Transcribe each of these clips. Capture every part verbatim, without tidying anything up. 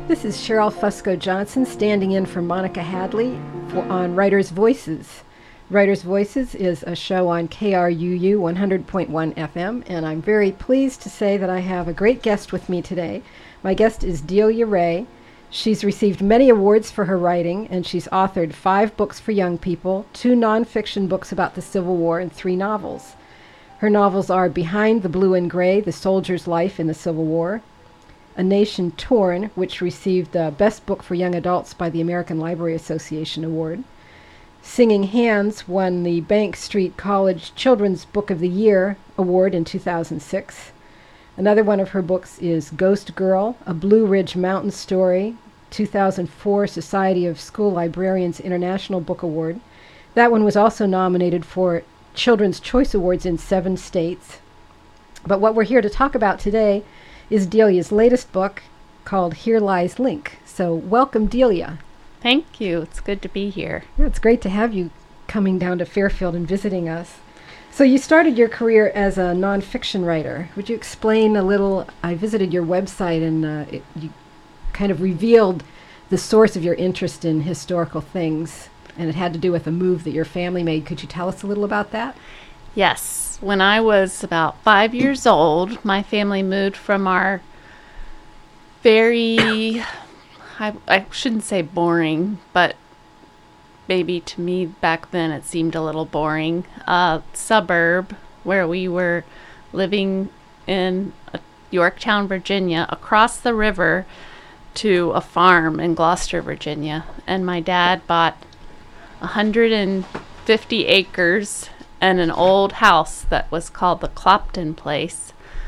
This is Cheryl Fusco Johnson standing in for Monica Hadley for, on Writers' Voices. Writers' Voices is a show on K R U U one hundred point one F M, and I'm very pleased to say that I have a great guest with me today. My guest is Delia Ray. She's received many awards for her writing, and she's authored five books for young people, two nonfiction books about the Civil War, and three novels. Her novels are Behind the Blue and Gray, The Soldier's Life in the Civil War, A Nation Torn, which received the Best Book for Young Adults by the American Library Association Award. Singing Hands won the Bank Street College Children's Book of the Year Award in two thousand six. Another one of her books is Ghost Girl, A Blue Ridge Mountain Story, two thousand four Society of School Librarians International Book Award. That one was also nominated for Children's Choice Awards in seven states. But what we're here to talk about today is Delia's latest book called Here Lies Link. So welcome, Delia. Thank you. It's good to be here. Yeah, it's great to have you coming down to Fairfield and visiting us. So you started your career as a nonfiction writer. Would you explain a little? I visited your website and uh, it, you kind of revealed the source of your interest in historical things, and it had to do with a move that your family made. Could you tell us a little about that? Yes. When I was about five years old, my family moved from our very, I, I shouldn't say boring, but maybe to me back then it seemed a little boring, uh, suburb where we were living in uh, Yorktown, Virginia, across the river to a farm in Gloucester, Virginia. And my dad bought one hundred fifty acres and an old house that was called the Clopton Place.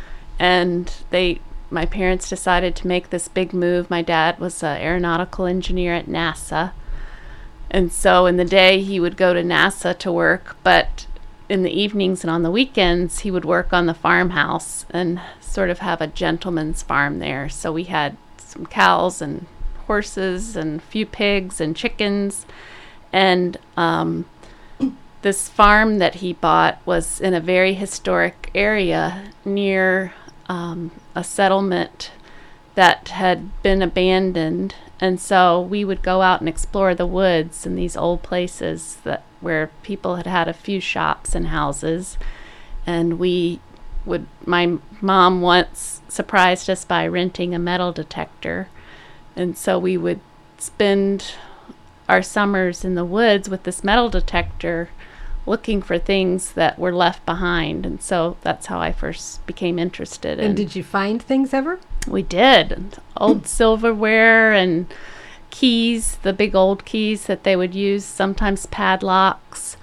And they, my parents decided to make this big move. My dad was an aeronautical engineer at NASA. And so in the day he would go to NASA to work, but in the evenings and on the weekends he would work on the farmhouse and sort of have a gentleman's farm there. So we had some cows and horses and a few pigs and chickens. And um, this farm that he bought was in a very historic area near um, a settlement that had been abandoned. And so we would go out and explore the woods and these old places that where people had had a few shops and houses. And we would, my mom once surprised us by renting a metal detector. And so we would spend our summers in the woods with this metal detector looking for things that were left behind. And so that's how I first became interested. And in did you find things ever? We did. Old silverware and keys, the big old keys that they would use, sometimes padlocks,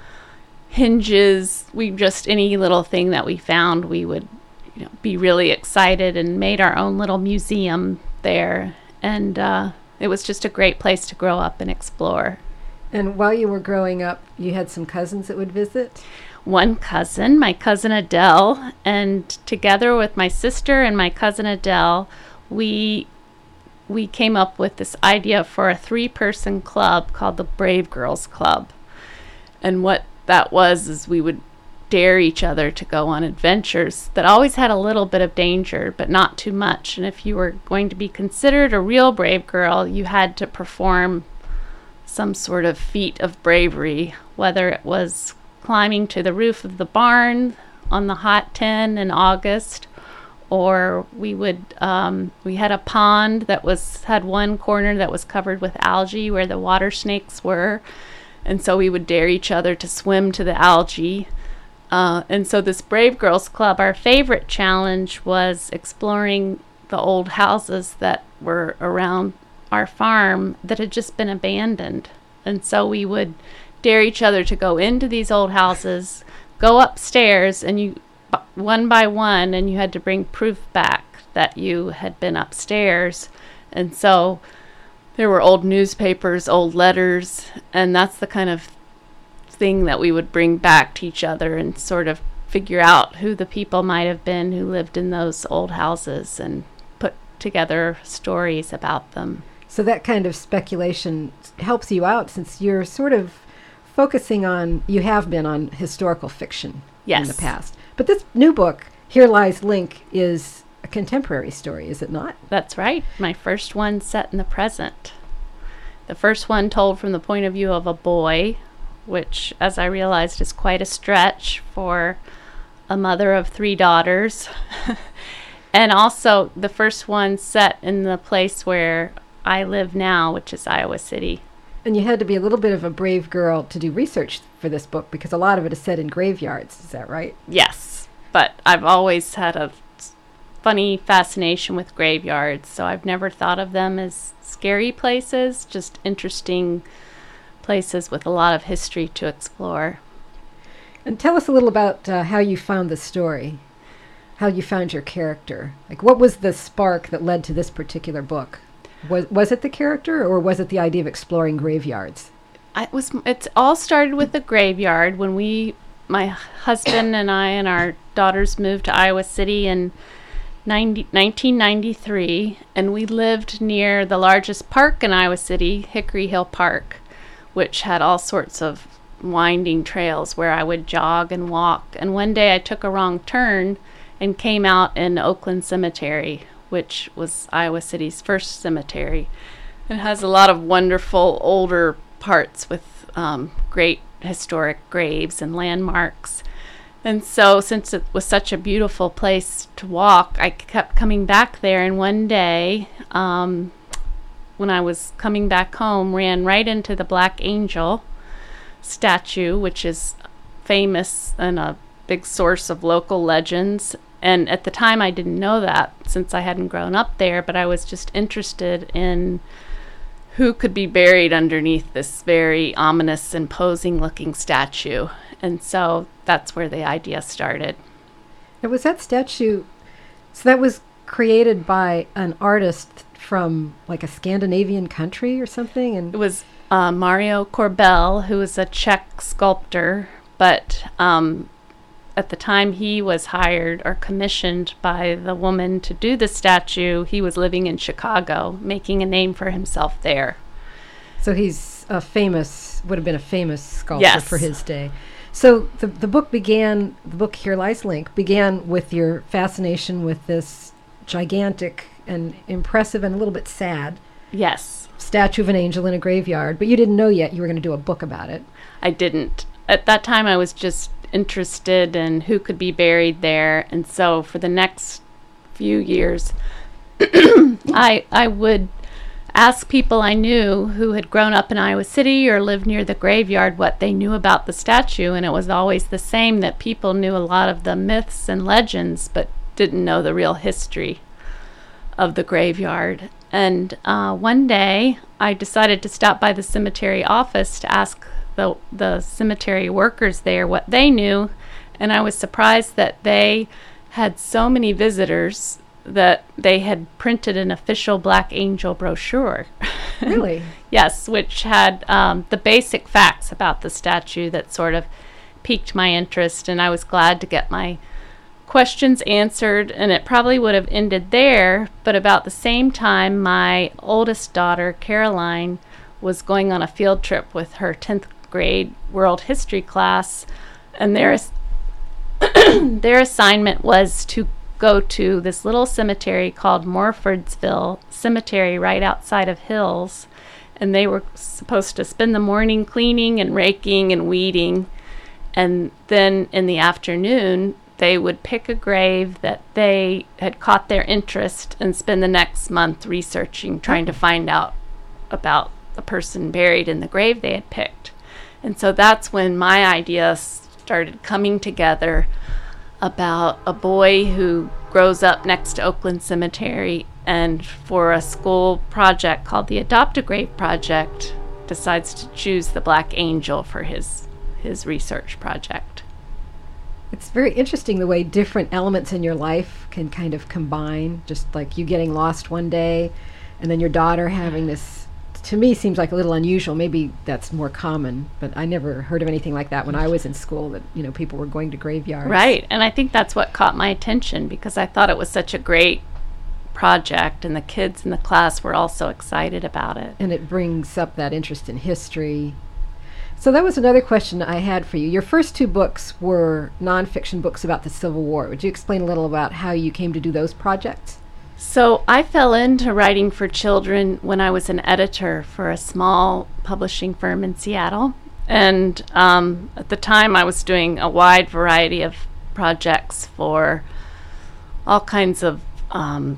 hinges. We just, any little thing that we found, we would, you know, be really excited and made our own little museum there. And uh, it was just a great place to grow up and explore. And while you were growing up, you had some cousins that would visit? One cousin, my cousin Adele, and together with my sister and my cousin Adele, we we came up with this idea for a three-person club called the Brave Girls Club. And what that was is we would dare each other to go on adventures that always had a little bit of danger, but not too much. And if you were going to be considered a real brave girl, you had to perform some sort of feat of bravery, whether it was climbing to the roof of the barn on the hot tin in August, or we would um, we had a pond that was had one corner that was covered with algae where the water snakes were, and so we would dare each other to swim to the algae. Uh, and so this Brave Girls Club, our favorite challenge was exploring the old houses that were around our farm that had just been abandoned. And so we would dare each other to go into these old houses, go upstairs, and you one by one, and you had to bring proof back that you had been upstairs. And so there were old newspapers, old letters, and that's the kind of thing that we would bring back to each other and sort of figure out who the people might have been who lived in those old houses and put together stories about them. So that kind of speculation helps you out since you're sort of focusing on, you have been on historical fiction yes. in the past. But this new book, Here Lies Link, is contemporary story, is it not? That's right. My first one set in the present. The first one told from the point of view of a boy, which, as I realized, is quite a stretch for a mother of three daughters. And also the first one set in the place where I live now, which is Iowa City. And you had to be a little bit of a brave girl to do research for this book, because a lot of it is set in graveyards. Is that right? Yes, but I've always had a funny fascination with graveyards, so I've never thought of them as scary places, just interesting places with a lot of history to explore. And tell us a little about uh, how you found the story, how you found your character. Like, what was the spark that led to this particular book? Was was it the character, or was it the idea of exploring graveyards? I was. It's all started with the graveyard when we, my husband and I and our daughters moved to Iowa City in nineteen ninety-three, and we lived near the largest park in Iowa City, Hickory Hill Park, which had all sorts of winding trails where I would jog and walk. And one day I took a wrong turn and came out in Oakland Cemetery, which was Iowa City's first cemetery. It has a lot of wonderful older parts with um, great historic graves and landmarks. And so since it was such a beautiful place to walk, I kept coming back there. And one day, um, when I was coming back home, ran right into the Black Angel statue, which is famous and a big source of local legends. And at the time I didn't know that, since I hadn't grown up there, but I was just interested in who could be buried underneath this very ominous, imposing looking statue. And so that's where the idea started. And was that statue, so that was created by an artist from like a Scandinavian country or something? And it was uh, Mario Korbel, who was a Czech sculptor, but um, at the time he was hired or commissioned by the woman to do the statue, he was living in Chicago, making a name for himself there. So he's a famous, would have been a famous sculptor Yes. for his day. So the the book began, the book Here Lies Link, began with your fascination with this gigantic and impressive and a little bit sad Yes. statue of an angel in a graveyard, but you didn't know yet you were going to do a book about it. I didn't. At that time, I was just interested in who could be buried there. And so for the next few years, I I would ask people I knew who had grown up in Iowa City or lived near the graveyard what they knew about the statue. And it was always the same, that people knew a lot of the myths and legends, but didn't know the real history of the graveyard. And uh, one day, I decided to stop by the cemetery office to ask the the cemetery workers there what they knew, and I was surprised that they had so many visitors that they had printed an official Black Angel brochure. Really? Yes, which had um, the basic facts about the statue that sort of piqued my interest, and I was glad to get my questions answered, and it probably would have ended there, but about the same time, my oldest daughter, Caroline, was going on a field trip with her tenth grade world history class, and their their assignment was to go to this little cemetery called Morfordsville Cemetery right outside of Hills, and they were supposed to spend the morning cleaning and raking and weeding, and then in the afternoon they would pick a grave that they had caught their interest and spend the next month researching, trying to find out about the person buried in the grave they had picked. And so that's when my idea started coming together about a boy who grows up next to Oakland Cemetery, and for a school project called the Adopt a Grave Project, decides to choose the Black Angel for his his research project. It's very interesting the way different elements in your life can kind of combine, just like you getting lost one day and then your daughter having this, to me, seems like a little unusual. Maybe that's more common, but I never heard of anything like that when I was in school, that, you know, people were going to graveyards. Right, and I think that's what caught my attention, because I thought it was such a great project, and the kids in the class were all so excited about it. And it brings up that interest in history. So that was another question I had for you. Your first two books were nonfiction books about the Civil War. Would you explain a little about how you came to do those projects? So I fell into writing for children when I was an editor for a small publishing firm in Seattle. And um, at the time I was doing a wide variety of projects for all kinds of um,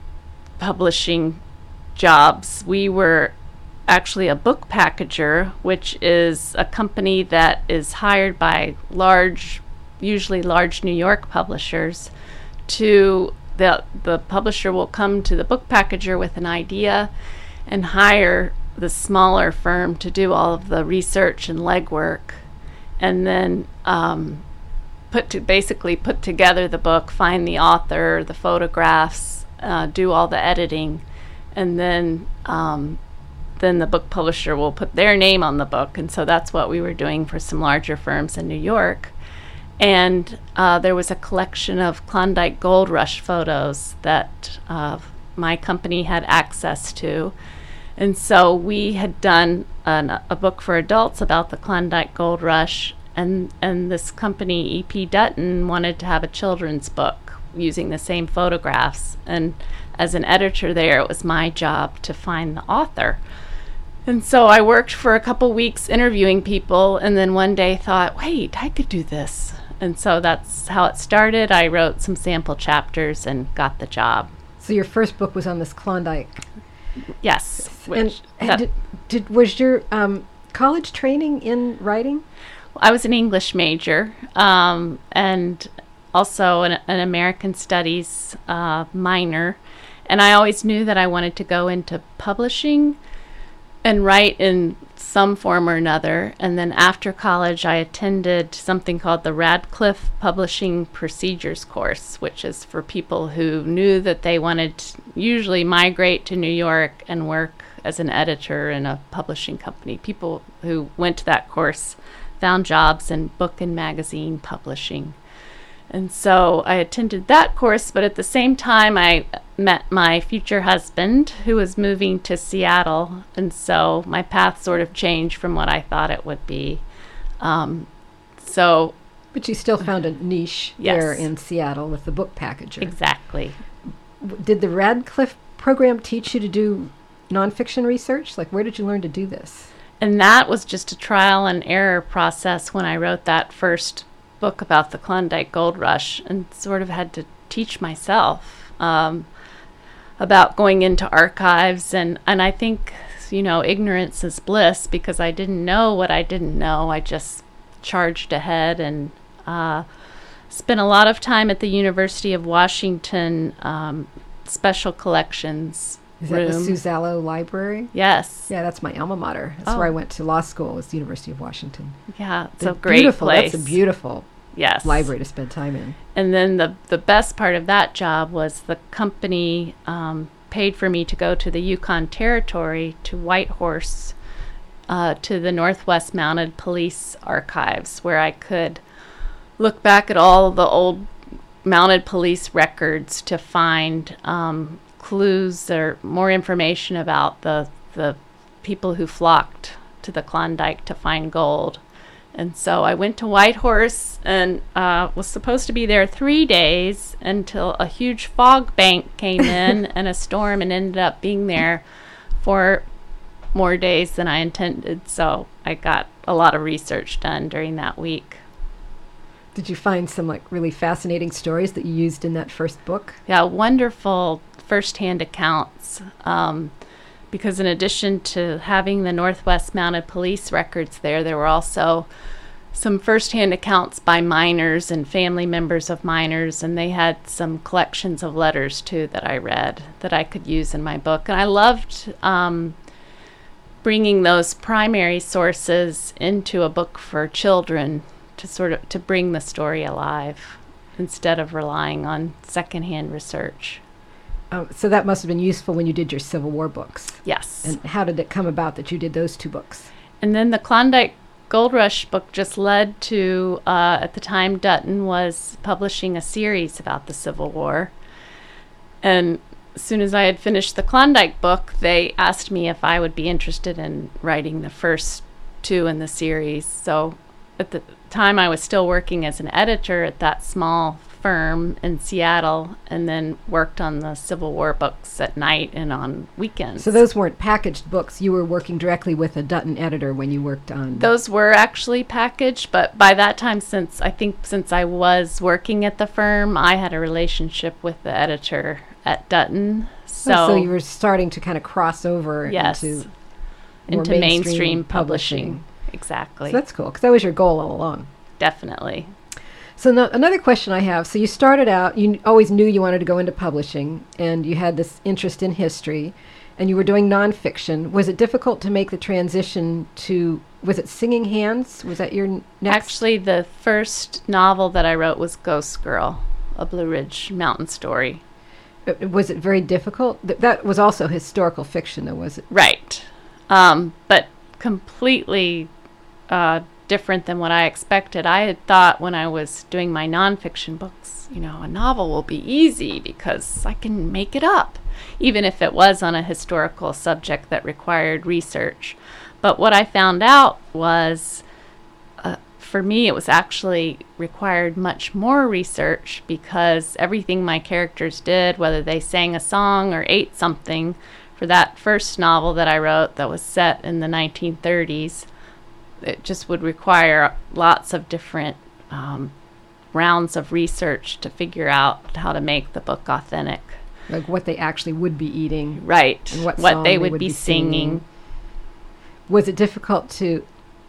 publishing jobs. We were actually a book packager, which is a company that is hired by large, usually large New York publishers. To the the publisher will come to the book packager with an idea and hire the smaller firm to do all of the research and legwork, and then um, put to basically put together the book, find the author, the photographs, uh, do all the editing, and then um, then the book publisher will put their name on the book. And so that's what we were doing for some larger firms in New York. And uh, there was a collection of Klondike Gold Rush photos that uh, my company had access to. And so we had done an, a book for adults about the Klondike Gold Rush, and, and this company, E P Dutton, wanted to have a children's book using the same photographs. And as an editor there, it was my job to find the author. And so I worked for a couple weeks interviewing people, and then one day thought, wait, I could do this. And so that's how it started. I wrote some sample chapters and got the job. So your first book was on this Klondike. Yes. Which and did, did was your um, college training in writing? I was an English major um, and also an, an American Studies uh, minor. And I always knew that I wanted to go into publishing and write in some form or another. And then after college, I attended something called the Radcliffe Publishing Procedures course, which is for people who knew that they wanted to usually migrate to New York and work as an editor in a publishing company. People who went to that course found jobs in book and magazine publishing. And so I attended that course, but at the same time I met my future husband, who was moving to Seattle, and so my path sort of changed from what I thought it would be. Um, so, But you still found a niche yes. there in Seattle with the book packager. Exactly. W- Did the Radcliffe program teach you to do nonfiction research? Like, where did you learn to do this? And that was just a trial and error process when I wrote that first book about the Klondike Gold Rush, and sort of had to teach myself um, about going into archives. And, and I think, you know, ignorance is bliss, because I didn't know what I didn't know. I just charged ahead and uh, spent a lot of time at the University of Washington um, Special Collections Is room. that the Suzallo Library? Yes. Yeah, that's my alma mater. That's Oh. where I went to law school, was the University of Washington. Yeah, it's The a great beautiful, place. That's a beautiful yes. library to spend time in. And then the the best part of that job was the company um, paid for me to go to the Yukon Territory, to Whitehorse, uh, to the Northwest Mounted Police Archives, where I could look back at all the old mounted police records to find um, clues or more information about the the people who flocked to the Klondike to find gold. And so I went to Whitehorse and uh, was supposed to be there three days until a huge fog bank came in and a storm, and ended up being there for more days than I intended. So I got a lot of research done during that week. Did you find some like really fascinating stories that you used in that first book? Yeah, wonderful first-hand accounts. Um, because in addition to having the Northwest Mounted Police records there, there were also some first-hand accounts by miners and family members of miners, and they had some collections of letters too that I read that I could use in my book. And I loved um, bringing those primary sources into a book for children to sort of to bring the story alive instead of relying on secondhand research. Um, so that must have been useful when you did your Civil War books. Yes. And how did it come about that you did those two books? And then the Klondike Gold Rush book just led to, uh, at the time, Dutton was publishing a series about the Civil War. And as soon as I had finished the Klondike book, they asked me if I would be interested in writing the first two in the series. So at the time, I was still working as an editor at that small firm in Seattle, and then worked on the Civil War books at night and on weekends. So those weren't packaged books. You were working directly with a Dutton editor when you worked on... Those were actually packaged, but by that time, since I think since I was working at the firm, I had a relationship with the editor at Dutton. So, oh, so you were starting to kind of cross over yes, into, into mainstream, mainstream publishing. publishing. Exactly. So that's cool, because that was your goal all along. Definitely. So no, another question I have, so you started out, you n- always knew you wanted to go into publishing, and you had this interest in history, and you were doing nonfiction. Was it difficult to make the transition to, was it Singing Hands? Was that your n- next? Actually, the first novel that I wrote was Ghost Girl, a Blue Ridge Mountain story. Uh, Was it very difficult? Th- that was also historical fiction, though, was it? Right. Um, but completely uh, different than what I expected. I had thought when I was doing my nonfiction books, you know, a novel will be easy because I can make it up, even if it was on a historical subject that required research. But what I found out was, uh, for me, it was actually required much more research, because everything my characters did, whether they sang a song or ate something, for that first novel that I wrote that was set in the nineteen thirties, it just would require lots of different um, rounds of research to figure out how to make the book authentic. Like what they actually would be eating. Right. And what, what song they would, would be, be singing. singing. Was it difficult to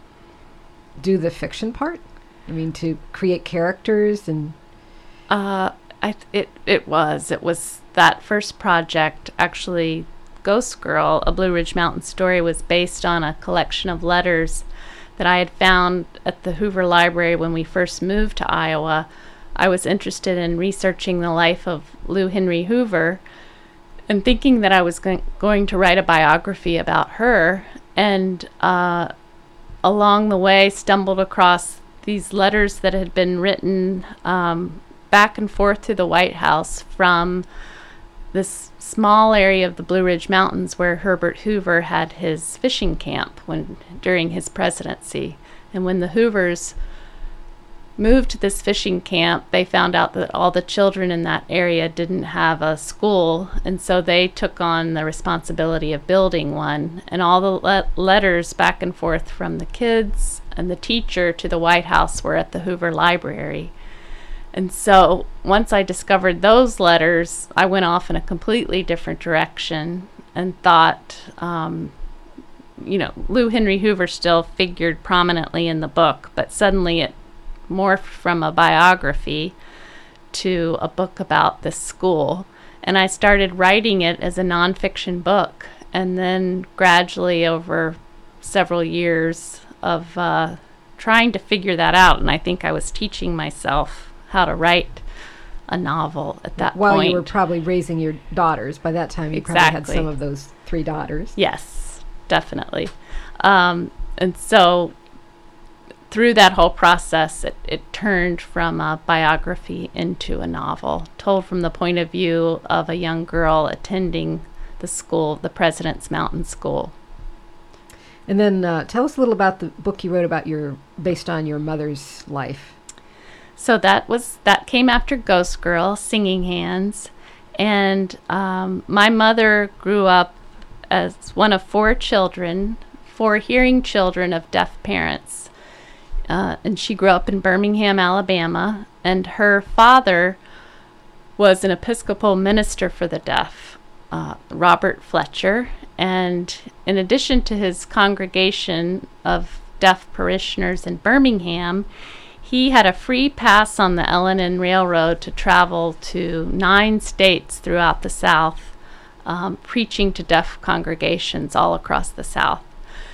do the fiction part? I mean, to create characters and... Uh, I th- it, it was. It was that first project, actually, Ghost Girl, a Blue Ridge Mountain story, was based on a collection of letters that I had found at the Hoover Library when we first moved to Iowa. I was interested in researching the life of Lou Henry Hoover and thinking that I was go- going to write a biography about her, and uh, along the way stumbled across these letters that had been written um, back and forth to the White House from this small area of the Blue Ridge Mountains where Herbert Hoover had his fishing camp when during his presidency. And when the Hoovers moved to this fishing camp, they found out that all the children in that area didn't have a school, and so they took on the responsibility of building one. And all the le- letters back and forth from the kids and the teacher to the White House were at the Hoover Library. And so once I discovered those letters, I went off in a completely different direction and thought, um, you know, Lou Henry Hoover still figured prominently in the book, but suddenly it morphed from a biography to a book about this school. And I started writing it as a nonfiction book. And then gradually over several years of uh, trying to figure that out, and I think I was teaching myself how to write a novel at that While point. While you were probably raising your daughters. By that time, you exactly. probably had some of those three daughters. Yes, definitely. Um, and so through that whole process, it, it turned from a biography into a novel, told from the point of view of a young girl attending the school, the President's Mountain School. And then uh, tell us a little about the book you wrote about your, based on your mother's life. So that was that came after Ghost Girl, Singing Hands, and um, my mother grew up as one of four children, four hearing children of deaf parents, uh, and she grew up in Birmingham, Alabama, and her father was an Episcopal minister for the deaf, uh, Robert Fletcher, and in addition to his congregation of deaf parishioners in Birmingham, he had a free pass on the L and N Railroad to travel to nine states throughout the South, um, preaching to deaf congregations all across the South.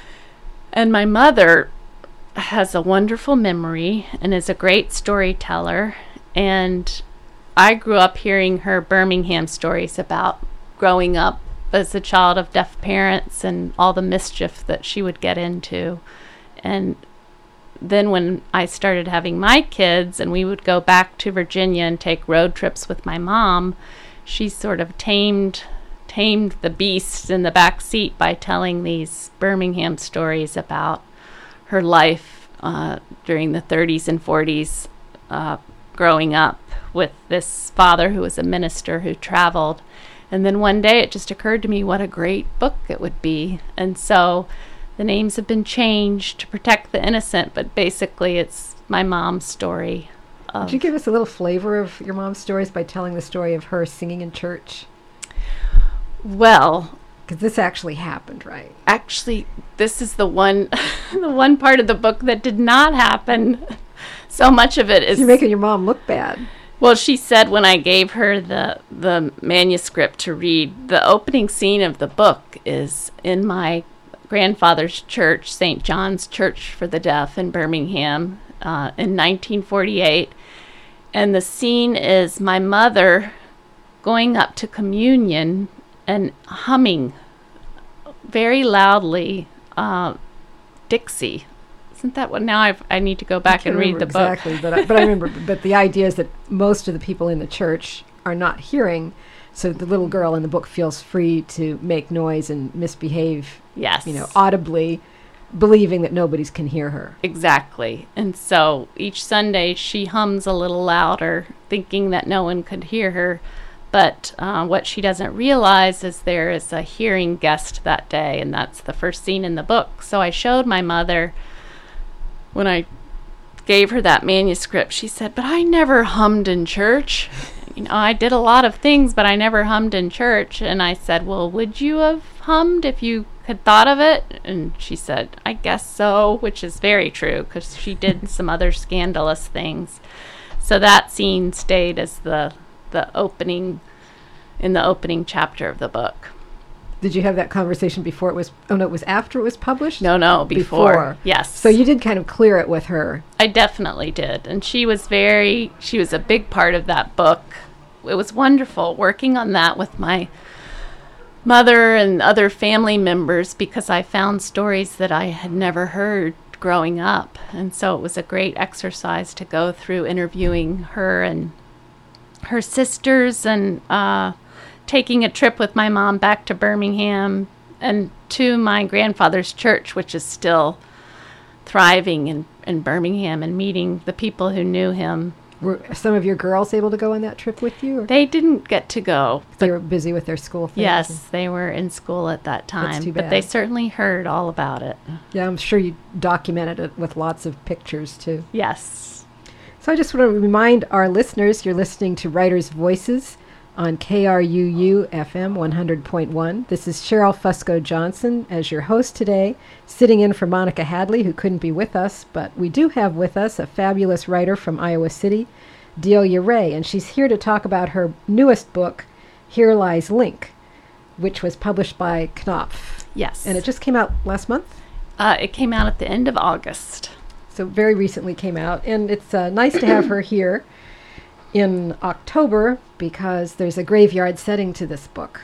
And my mother has a wonderful memory and is a great storyteller. And I grew up hearing her Birmingham stories about growing up as a child of deaf parents and all the mischief that she would get into. And then when I started having my kids and we would go back to Virginia and take road trips with my mom, she sort of tamed tamed the beast in the back seat by telling these Birmingham stories about her life uh, during the thirties and forties, uh, growing up with this father who was a minister who traveled. And then one day it just occurred to me what a great book it would be. And so the names have been changed to protect the innocent, but basically it's my mom's story. Could you give us a little flavor of your mom's stories by telling the story of her singing in church? Well, because this actually happened, right? Actually, this is the one the one part of the book that did not happen. So much of it is... So you're making your mom look bad. Well, she said when I gave her the the manuscript to read, the opening scene of the book is in my grandfather's church, Saint John's Church for the Deaf in Birmingham, uh, in nineteen forty-eight. And the scene is my mother going up to communion and humming very loudly uh, Dixie. Isn't that what? Now I've, I need to go back and read the exactly, book. Exactly, but I, but I remember. But the idea is that most of the people in the church are not hearing, so the little girl in the book feels free to make noise and misbehave. Yes, you know, audibly, believing that nobody can hear her. Exactly, and so each Sunday she hums a little louder, thinking that no one could hear her. But uh, what she doesn't realize is there is a hearing guest that day, and that's the first scene in the book. So I showed my mother. When I gave her that manuscript, she said, "But I never hummed in church. You know, I did a lot of things, but I never hummed in church." And I said, "Well, would you have hummed if you had thought of it?" And she said, "I guess so," which is very true because she did some other scandalous things. So that scene stayed as the the opening, in the opening chapter of the book. Did you have that conversation before it was, oh no, it was after it was published? No, no, before. Before. Yes. So you did kind of clear it with her. I definitely did. And she was very, she was a big part of that book. It was wonderful working on that with my mother and other family members because I found stories that I had never heard growing up. And so it was a great exercise to go through interviewing her and her sisters and, uh, taking a trip with my mom back to Birmingham and to my grandfather's church, which is still thriving in, in Birmingham, and meeting the people who knew him. Were some of your girls able to go on that trip with you? Or? They didn't get to go. They were busy with their school things. Yes, they were in school at that time. That's too bad. But they certainly heard all about it. Yeah, I'm sure you documented it with lots of pictures, too. Yes. So I just want to remind our listeners, you're listening to Writers' Voices on K R U U F M one hundred point one. This is Cheryl Fusco Johnson as your host today, sitting in for Monica Hadley, who couldn't be with us, but we do have with us a fabulous writer from Iowa City, Delia Ray, and she's here to talk about her newest book, Here Lies Link, which was published by Knopf. Yes. And it just came out last month? Uh, it came out at the end of August. So very recently came out, and it's uh, nice to have her here in October because there's a graveyard setting to this book.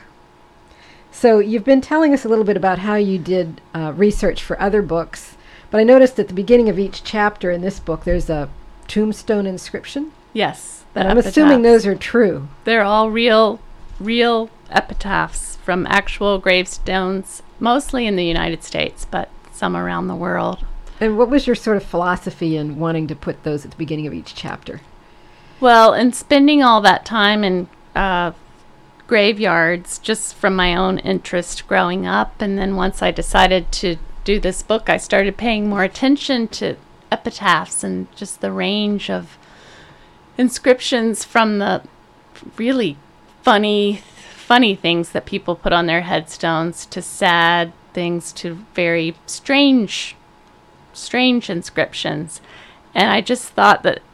So you've been telling us a little bit about how you did uh, research for other books, but I noticed at the beginning of each chapter in this book there's a tombstone inscription. Yes. And I'm assuming those are true. They're all real, real epitaphs from actual gravestones, mostly in the United States, but some around the world. And what was your sort of philosophy in wanting to put those at the beginning of each chapter? Well, in spending all that time in uh, graveyards, just from my own interest growing up, and then once I decided to do this book, I started paying more attention to epitaphs and just the range of inscriptions, from the really funny, funny things that people put on their headstones to sad things to very strange, strange inscriptions. And I just thought that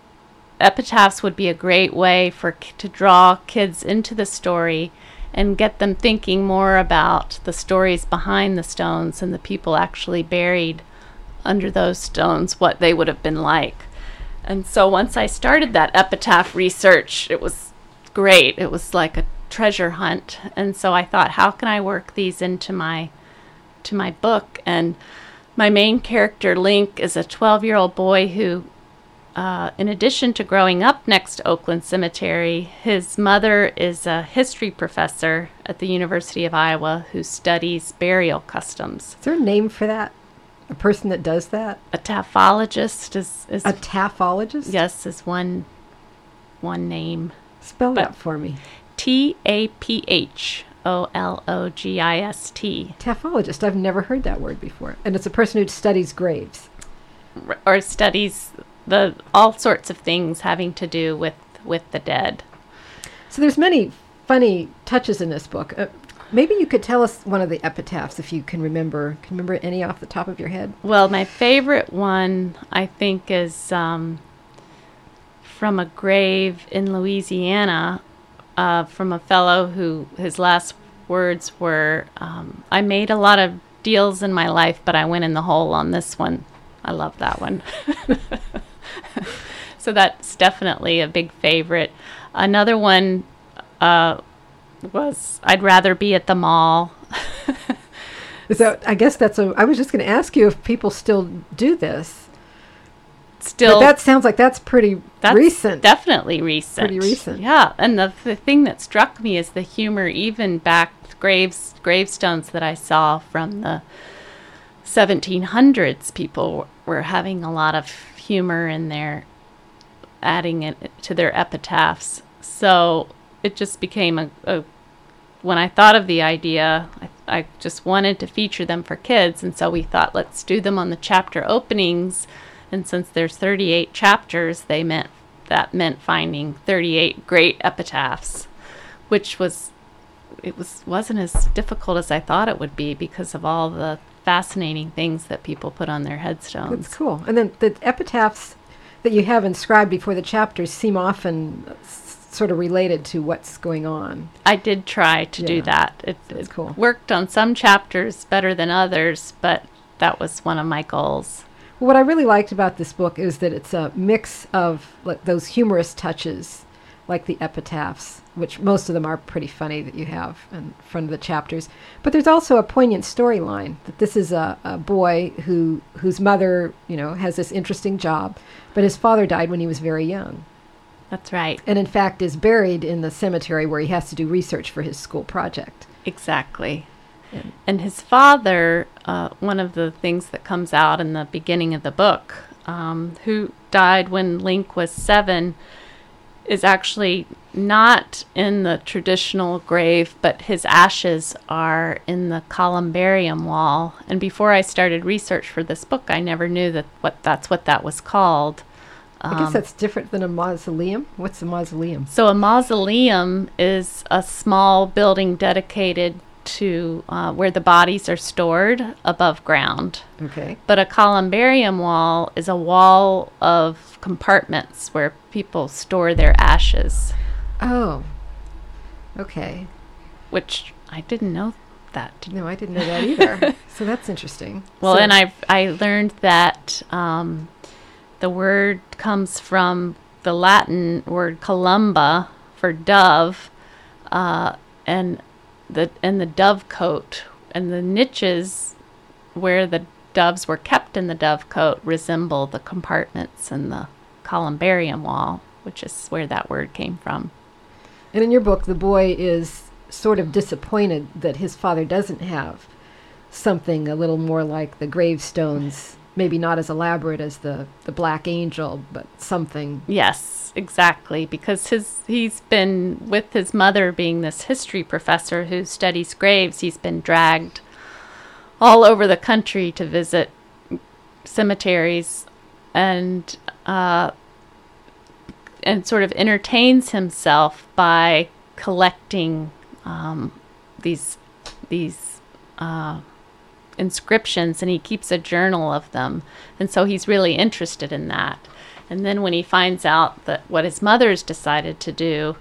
epitaphs would be a great way for to draw kids into the story and get them thinking more about the stories behind the stones and the people actually buried under those stones, what they would have been like. And so once I started that epitaph research, it was great. It was like a treasure hunt. And so I thought, how can I work these into my to my book? And my main character, Link, is a twelve-year-old boy who Uh, in addition to growing up next to Oakland Cemetery, his mother is a history professor at the University of Iowa who studies burial customs. Is there a name for that? A person that does that? A taphologist is, is A taphologist? yes, is one one name. Spell But- that for me. T A P H O L O G I S T. Taphologist. I've never heard that word before. And it's a person who studies graves. R- Or studies the all sorts of things having to do with, with the dead. So there's many funny touches in this book. Uh, maybe you could tell us one of the epitaphs if you can remember. Can you remember any off the top of your head? Well, my favorite one, I think, is um, from a grave in Louisiana uh, from a fellow who his last words were, um, I made a lot of deals in my life, but I went in the hole on this one. I love that one. So that's definitely a big favorite. Another one uh, was, I'd rather be at the mall. So I guess that's a. I was just going to ask you if people still do this. Still, But that sounds like that's pretty that's recent. definitely recent. Pretty recent. Yeah, and the the thing that struck me is the humor, even back graves gravestones that I saw from the seventeen hundreds. People were having a lot of humor in their adding it to their epitaphs. So it just became a, a when I thought of the idea, I, I just wanted to feature them for kids, and so we thought, let's do them on the chapter openings. And since there's thirty-eight chapters, they meant that meant finding thirty-eight great epitaphs, which was it was wasn't as difficult as I thought it would be because of all the fascinating things that people put on their headstones. That's cool. And then the epitaphs that you have inscribed before the chapters seem often s- sort of related to what's going on. I did try to do Yeah, that. It, that's it cool. worked on some chapters better than others, but that was one of my goals. What I really liked about this book is that it's a mix of like, those humorous touches, like the epitaphs, which most of them are pretty funny that you have in front of the chapters. But there's also a poignant storyline that this is a, a boy who whose mother, you know, has this interesting job, but his father died when he was very young, That's right. and in fact is buried in the cemetery where he has to do research for his school project. Exactly. Yeah. And his father, uh, one of the things that comes out in the beginning of the book, um, who died when Link was seven, is actually not in the traditional grave, but his ashes are in the columbarium wall. And before I started research for this book, I never knew that what that's what that was called. I guess Um, that's different than a mausoleum. What's a mausoleum? So a mausoleum is a small building dedicated to uh, where the bodies are stored above ground. Okay. But a columbarium wall is a wall of compartments where people store their ashes, Oh. Okay. which I didn't know that. No, I didn't know that either. So that's interesting. Well, So- and I I learned that um, the word comes from the Latin word columba for dove, uh, and the and the dove coat and the niches where the doves were kept in the dove coat resemble the compartments in the columbarium wall, which is where that word came from. And in your book, the boy is sort of disappointed that his father doesn't have something a little more like the gravestones, maybe not as elaborate as the, the Black Angel, but something. Yes, exactly, because his he's been with his mother being this history professor who studies graves. He's been dragged all over the country to visit cemeteries and uh, and sort of entertains himself by collecting um, these these uh, inscriptions, and he keeps a journal of them, and so he's really interested in that. And then when he finds out that what his mother's decided to do,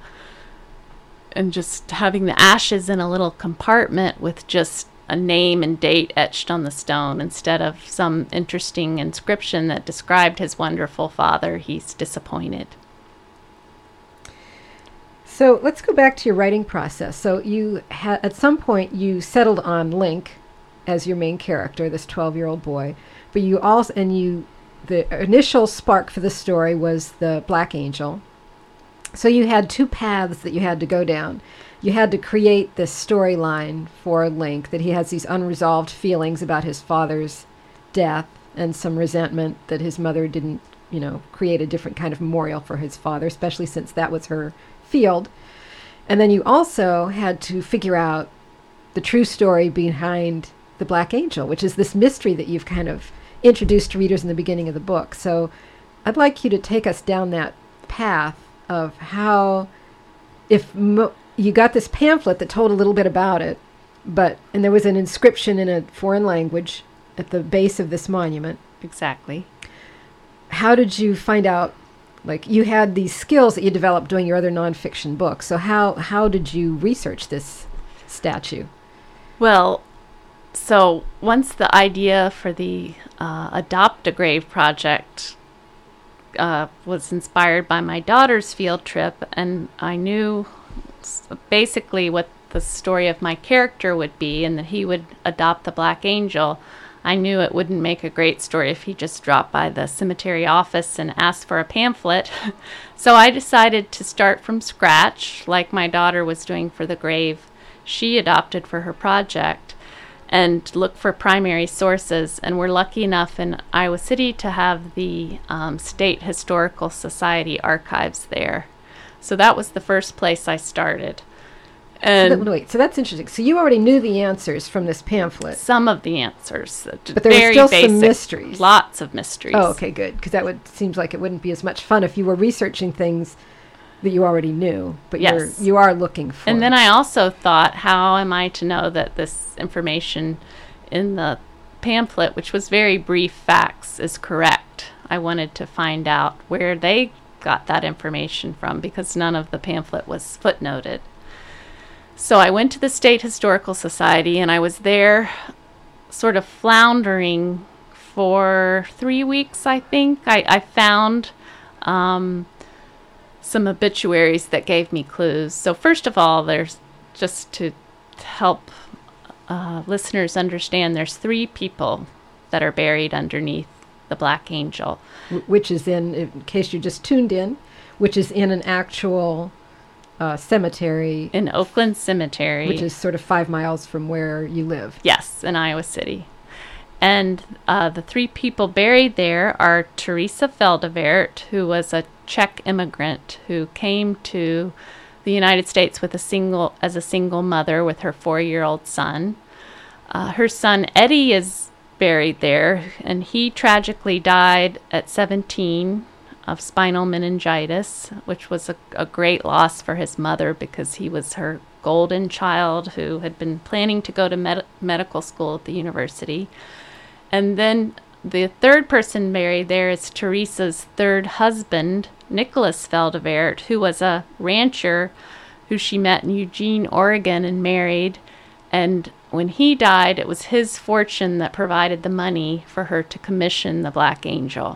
and just having the ashes in a little compartment with just a name and date etched on the stone instead of some interesting inscription that described his wonderful father, he's disappointed. So let's go back to your writing process. So you had, at some point, you settled on Link as your main character, this twelve-year-old boy, but you also, and you, the initial spark for the story was the Black Angel. So you had two paths that you had to go down. You had to create this storyline for Link, that he has these unresolved feelings about his father's death and some resentment that his mother didn't, you know, create a different kind of memorial for his father, especially since that was her field. And then you also had to figure out the true story behind the Black Angel, which is this mystery that you've kind of introduced to readers in the beginning of the book. So I'd like you to take us down that path of how, if mo- you got this pamphlet that told a little bit about it, but, and there was an inscription in a foreign language at the base of this monument. Exactly. How did you find out, like, you had these skills that you developed doing your other nonfiction books, so how, how did you research this statue? Well, so once the idea for the uh, Adopt a Grave project uh, was inspired by my daughter's field trip, and I knew s- basically what the story of my character would be, and that he would adopt the Black Angel, I knew it wouldn't make a great story if he just dropped by the cemetery office and asked for a pamphlet. So I decided to start from scratch, like my daughter was doing for the grave she adopted for her project, and look for primary sources. And we're lucky enough in Iowa City to have the um, State Historical Society archives there. So that was the first place I started. And so that, wait, so that's interesting. So you already knew the answers from this pamphlet. Some of the answers. But there were still basic, some mysteries. Lots of mysteries. Oh, okay, good. Because that would seems like it wouldn't be as much fun if you were researching things that you already knew, but yes. you're, you are looking for. And then I also thought, how am I to know that this information in the pamphlet, which was very brief facts, is correct? I wanted to find out where they got that information from, because none of the pamphlet was footnoted. So I went to the State Historical Society, and I was there sort of floundering for three weeks, I think. I, I found um, some obituaries that gave me clues. So first of all, there's, just to help uh, listeners understand, there's three people that are buried underneath the Black Angel. Which is in, in case you just tuned in, which is in an actual uh, cemetery. In Oakland Cemetery. Which is sort of five miles from where you live. Yes, in Iowa City. And uh, the three people buried there are Teresa Feldevert, who was a Czech immigrant who came to the United States with a single as a single mother with her four-year-old son. Uh, her son Eddie is buried there, and he tragically died at seventeen of spinal meningitis, which was a, a great loss for his mother, because he was her golden child who had been planning to go to med- medical school at the university. And then the third person buried there is Teresa's third husband, Nicholas Feldevert, who was a rancher who she met in Eugene, Oregon, and married. And when he died, it was his fortune that provided the money for her to commission the Black Angel.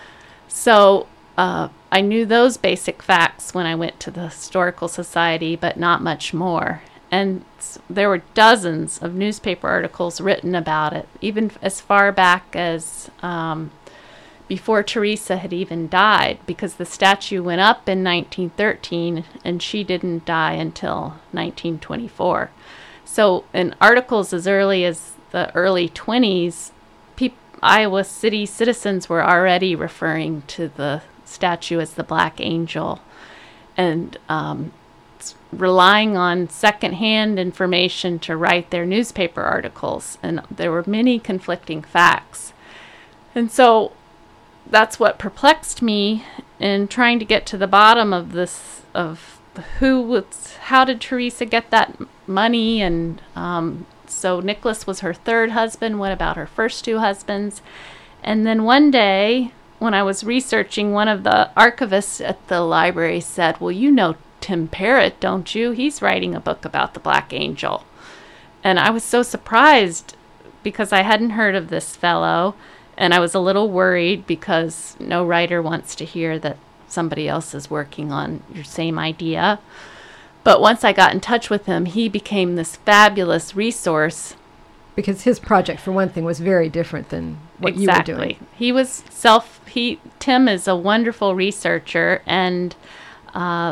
So uh, I knew those basic facts when I went to the Historical Society, but not much more. And there were dozens of newspaper articles written about it, even as far back as um, before Teresa had even died, because the statue went up in nineteen thirteen and she didn't die until nineteen twenty-four. So in articles as early as the early twenties, peop- Iowa City citizens were already referring to the statue as the Black Angel, and um, relying on secondhand information to write their newspaper articles. And there were many conflicting facts. And so that's what perplexed me in trying to get to the bottom of this, of who was, how did Teresa get that money? And um, so Nicholas was her third husband. What about her first two husbands? And then one day, when I was researching, one of the archivists at the library said, well, you know Tim Parrott, don't you? He's writing a book about the Black Angel. And I was so surprised, because I hadn't heard of this fellow, and I was a little worried, because no writer wants to hear that somebody else is working on your same idea. But once I got in touch with him, he became this fabulous resource. Because his project, for one thing, was very different than what exactly. you were doing. He was self, he, Tim is a wonderful researcher, and uh,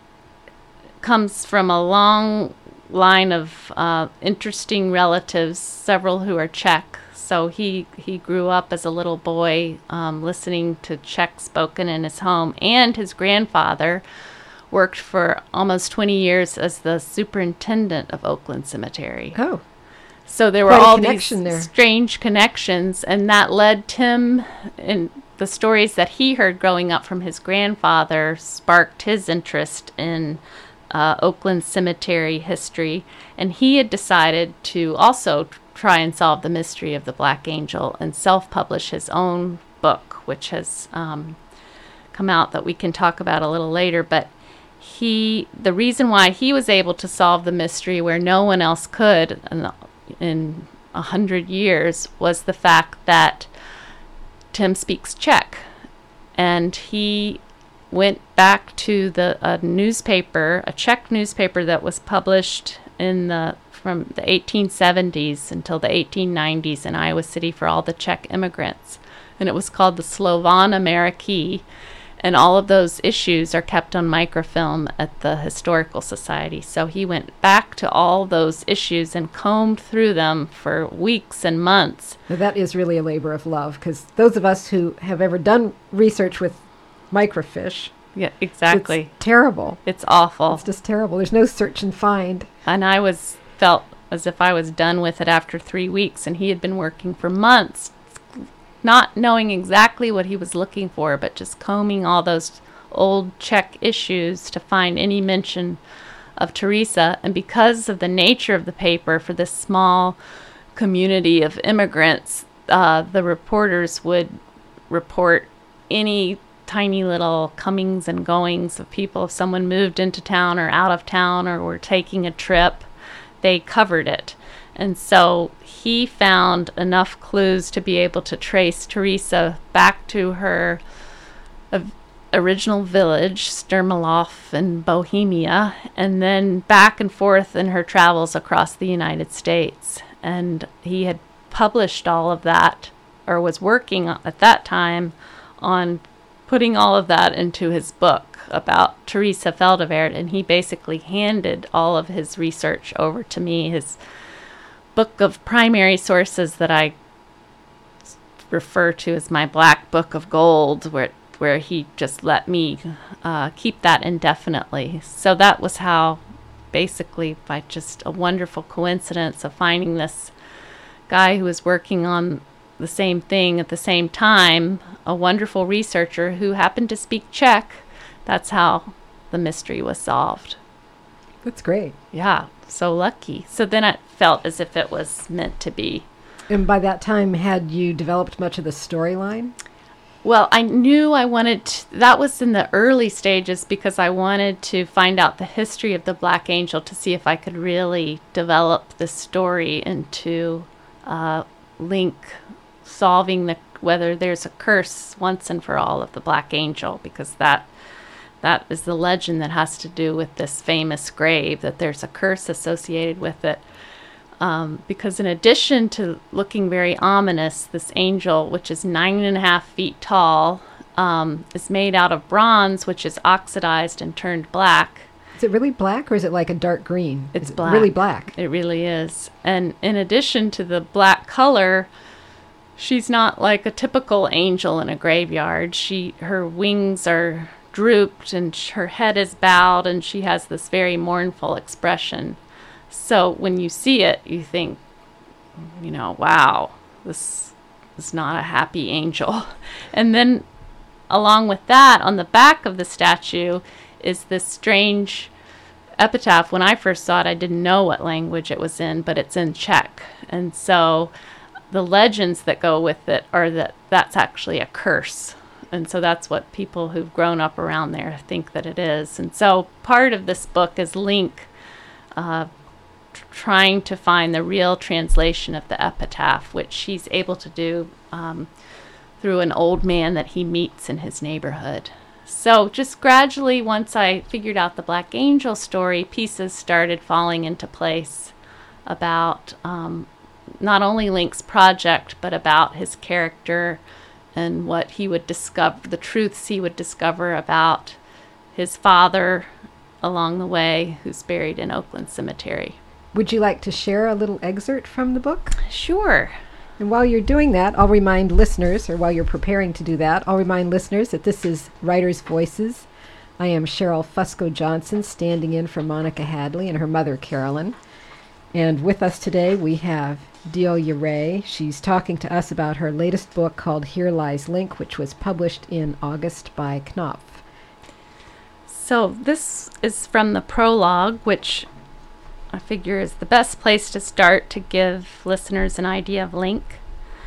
comes from a long line of uh, interesting relatives, several who are Czech. So he, he grew up as a little boy um, listening to Czech spoken in his home, and his grandfather worked for almost twenty years as the superintendent of Oakland Cemetery. Oh. So there were Quite a all connection these there. strange connections, and that led Tim, in the stories that he heard growing up from his grandfather, sparked his interest in uh, Oakland Cemetery history, and he had decided to also t- try and solve the mystery of the Black Angel and self-publish his own book, which has um, come out that we can talk about a little later. But he, the reason why he was able to solve the mystery where no one else could, and in a hundred years, was the fact that Tim speaks Czech, and he went back to the a newspaper, a Czech newspaper that was published in the from the eighteen seventies until the eighteen nineties in Iowa City for all the Czech immigrants, and it was called the Slovan Ameriky. And all of those issues are kept on microfilm at the Historical Society. So he went back to all those issues and combed through them for weeks and months. Now, that is really a labor of love, because those of us who have ever done research with microfiche, Yeah, exactly. it's terrible. It's awful. It's just terrible. There's no search and find. And I was felt as if I was done with it after three weeks, and he had been working for months, not knowing exactly what he was looking for, but just combing all those old Czech issues to find any mention of Teresa. And because of the nature of the paper for this small community of immigrants, uh, the reporters would report any tiny little comings and goings of people. If someone moved into town or out of town or were taking a trip, they covered it. And so he found enough clues to be able to trace Teresa back to her uh, original village, Sturmilof in Bohemia, and then back and forth in her travels across the United States. And he had published all of that, or was working at that time on putting all of that into his book about Teresa Feldeverd, and he basically handed all of his research over to me, his book of primary sources that I refer to as my black book of gold, where where he just let me uh, keep that indefinitely. So that was how, basically, by just a wonderful coincidence of finding this guy who was working on the same thing at the same time, a wonderful researcher who happened to speak Czech, that's how the mystery was solved. That's great. Yeah, so lucky. So then it felt as if it was meant to be. And by that time, had you developed much of the storyline? Well, I knew I wanted to, that was in the early stages, because I wanted to find out the history of the Black Angel to see if I could really develop the story into uh, link solving the whether there's a curse once and for all of the Black Angel, because that that is the legend that has to do with this famous grave, that there's a curse associated with it. Um, because in addition to looking very ominous, this angel, which is nine and a half feet tall, um, is made out of bronze, which is oxidized and turned black. Is it really black, or is it like a dark green? It's Is it black. Really black. It really is. And in addition to the black color, she's not like a typical angel in a graveyard. She, her wings are drooped and sh- her head is bowed, and she has this very mournful expression. So when you see it, you think, you know, wow, this is not a happy angel. And then along with that, on the back of the statue is this strange epitaph. When I first saw it, I didn't know what language it was in, but it's in Czech. And so the legends that go with it are that that's actually a curse. And so that's what people who've grown up around there think that it is. And so part of this book is Link uh, tr- trying to find the real translation of the epitaph, which he's able to do um, through an old man that he meets in his neighborhood. So just gradually, once I figured out the Black Angel story, pieces started falling into place about um, not only Link's project, but about his character and what he would discover, the truths he would discover about his father along the way, who's buried in Oakland Cemetery. Would you like to share a little excerpt from the book? Sure. And while you're doing that, I'll remind listeners, or while you're preparing to do that, I'll remind listeners that this is Writers' Voices. I am Cheryl Fusco Johnson, standing in for Monica Hadley and her mother, Carolyn. And with us today, we have Delia Ray. She's talking to us about her latest book called Here Lies Link, which was published in August by Knopf. So this is from the prologue, which I figure is the best place to start to give listeners an idea of Link.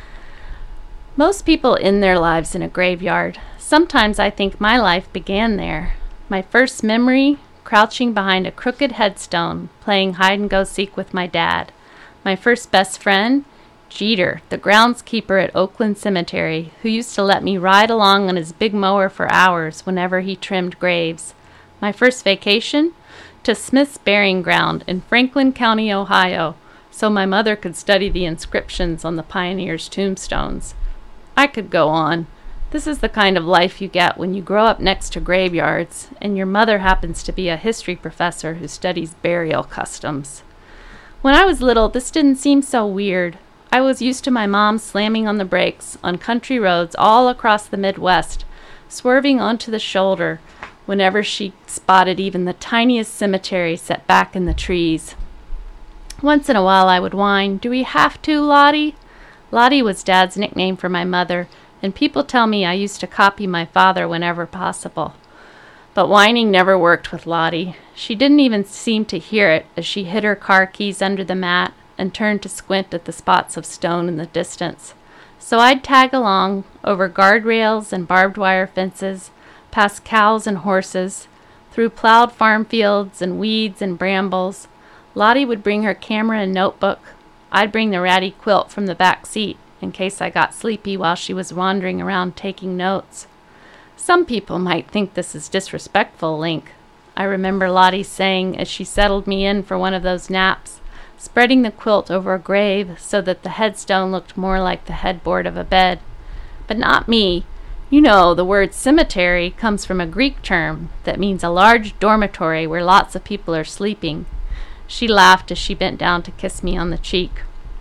Most people end their lives in a graveyard. Sometimes I think my life began there. My first memory, crouching behind a crooked headstone, playing hide-and-go-seek with my dad. My first best friend, Jeter, the groundskeeper at Oakland Cemetery, who used to let me ride along on his big mower for hours whenever he trimmed graves. My first vacation, to Smith's Burying Ground in Franklin County, Ohio, so my mother could study the inscriptions on the pioneers' tombstones. I could go on. This is the kind of life you get when you grow up next to graveyards, and your mother happens to be a history professor who studies burial customs. When I was little, this didn't seem so weird. I was used to my mom slamming on the brakes on country roads all across the Midwest, swerving onto the shoulder whenever she spotted even the tiniest cemetery set back in the trees. Once in a while I would whine, "Do we have to, Lottie?" Lottie was Dad's nickname for my mother, and people tell me I used to copy my father whenever possible. But whining never worked with Lottie. She didn't even seem to hear it as she hid her car keys under the mat and turned to squint at the spots of stone in the distance. So I'd tag along over guardrails and barbed wire fences, past cows and horses, through plowed farm fields and weeds and brambles. Lottie would bring her camera and notebook. I'd bring the ratty quilt from the back seat in case I got sleepy while she was wandering around taking notes. Some people might think this is disrespectful, Link. I remember Lottie saying as she settled me in for one of those naps, spreading the quilt over a grave so that the headstone looked more like the headboard of a bed. But not me. You know, the word cemetery comes from a Greek term that means a large dormitory where lots of people are sleeping. She laughed as she bent down to kiss me on the cheek.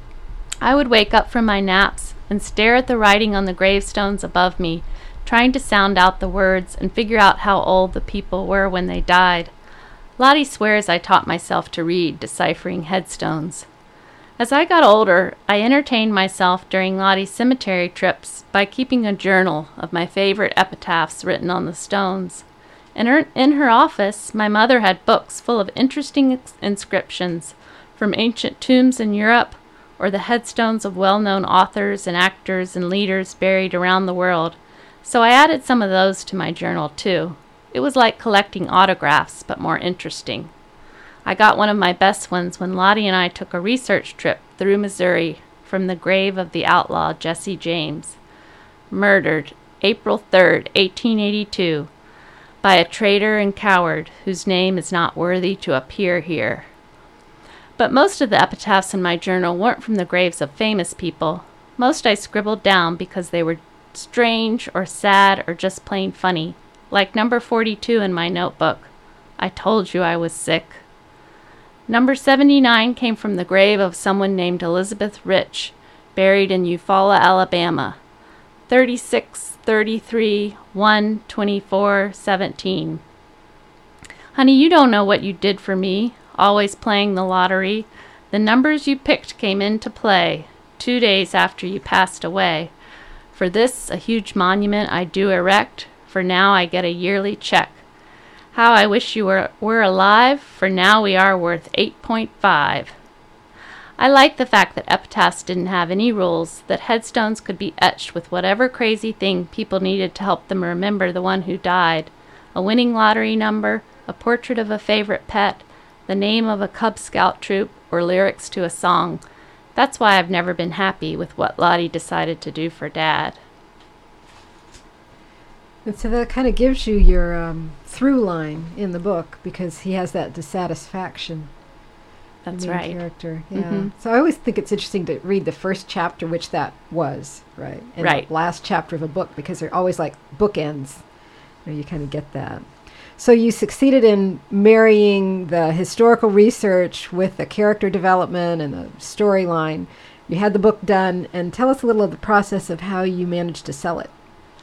I would wake up from my naps and stare at the writing on the gravestones above me, trying to sound out the words and figure out how old the people were when they died. Lottie swears I taught myself to read, deciphering headstones. As I got older, I entertained myself during Lottie's cemetery trips by keeping a journal of my favorite epitaphs written on the stones. In her, in her office, my mother had books full of interesting ins- inscriptions from ancient tombs in Europe or the headstones of well-known authors and actors and leaders buried around the world, so I added some of those to my journal too. It was like collecting autographs, but more interesting. I got one of my best ones when Lottie and I took a research trip through Missouri from the grave of the outlaw Jesse James, murdered April third, eighteen eighty-two, by a traitor and coward whose name is not worthy to appear here. But most of the epitaphs in my journal weren't from the graves of famous people. Most I scribbled down because they were strange or sad or just plain funny, like number forty-two in my notebook. I told you I was sick. Number seventy-nine came from the grave of someone named Elizabeth Rich, buried in Eufaula, Alabama. thirty-six, thirty-three, one, twenty-four, seventeen. Honey, you don't know what you did for me, always playing the lottery. The numbers you picked came into play two days after you passed away. For this, a huge monument I do erect, for now I get a yearly check. How I wish you were, were alive, for now we are worth eight point five. I like the fact that epitaphs didn't have any rules, that headstones could be etched with whatever crazy thing people needed to help them remember the one who died. A winning lottery number, a portrait of a favorite pet, the name of a Cub Scout troop, or lyrics to a song. That's why I've never been happy with what Lottie decided to do for Dad. And so that kind of gives you your um, through line in the book, because he has that dissatisfaction. That's the main right. Character, yeah. Mm-hmm. So I always think it's interesting to read the first chapter, which that was, right, and right. the last chapter of a book, because they're always like bookends. You know, you kind of get that. So you succeeded in marrying the historical research with the character development and the storyline, you had the book done, and tell us a little of the process of how you managed to sell it.